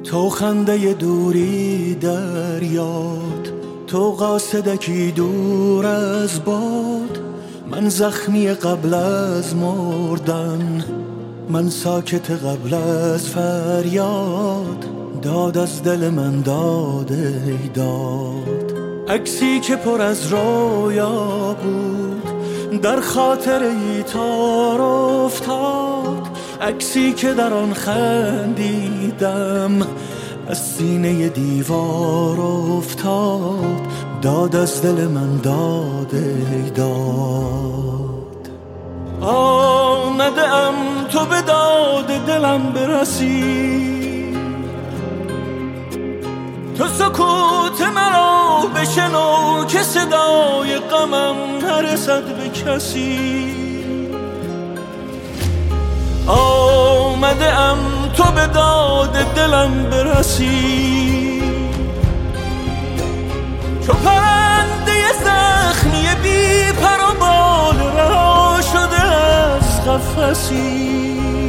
تو خنده دوری در یاد، تو قاصدکی دور از باد. من زخمی قبل از مردن، من ساکت قبل از فریاد. داد از دل من داد ای داد. عکسی که پر از رویا بود در خاطر ای تار افتاد. عکسی که در آن خندیدم از سینه دیوار افتاد. داد از دل من داد ای داد. آمده ام تو به داد دلم برسی، تو سکوت مرا بشنو که صدای غمم نرسد به کسی. آمده ام تو به داد دلم برسی، چو پرنده زخمی بی پر و بال رها شده از قفسی.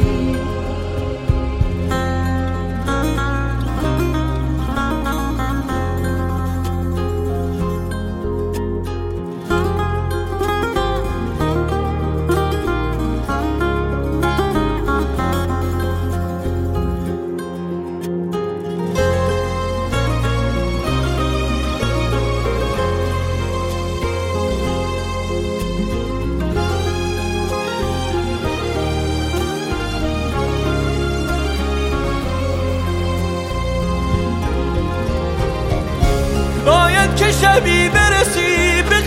باید که شبی برسی به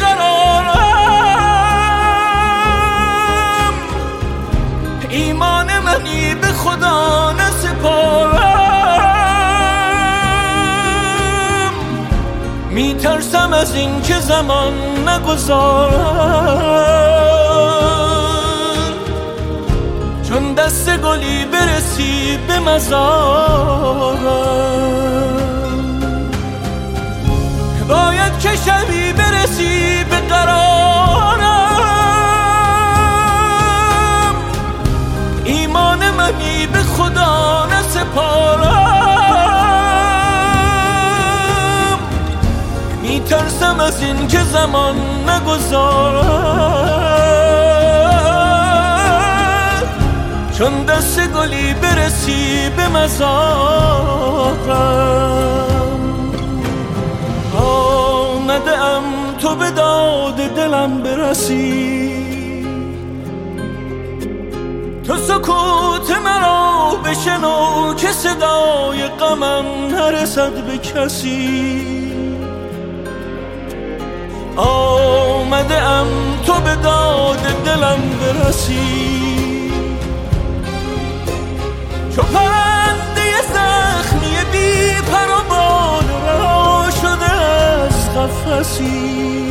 قرارم، ایمان منی به خدا نسپارم. میترسم از این که زمان نگذارم، چون دست گلی برسی به مزارم. باید که شبی برسی به قرارم، ایمان منی به خدا نسپارم. میترسم از این که زمان نگذارم، چون دست گلی برسی به مزارم. آمده ام تو به داد دلم برسی، تو سکوت مرا بشنو که صدای غمم نرسد به کسی. آمده ام تو به داد دلم برسی، چو پرنده زخمی بی پر و بال رها شده از قفسی.